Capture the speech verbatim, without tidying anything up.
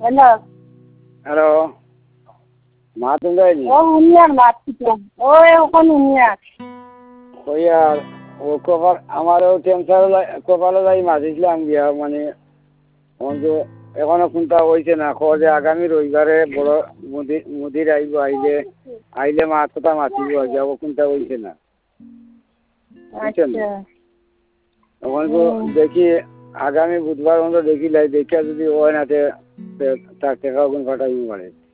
hello hello মা তুমি যায়নি ও উনিয়ার মারছিলাম ও এখন উনিয়ার ওই আর ও কপাল আমারও ক্যান্সার কপালে যাই মাঝিছিলাম গিয়া মানে কিন্তু এখনো কোনটা হয়েছে না যে আগামী রবিবারে বড় মুদির মুদির আইব আইলে আইলে মা কথা মাতিব যাব কোনটা হয়েছে না বুঝছেন তখন তো দেখি আগামী বুধবার মতো দেখি লাই দেখিয়া যদি হয় না তার টাকা গুণ ফাটাইব পারে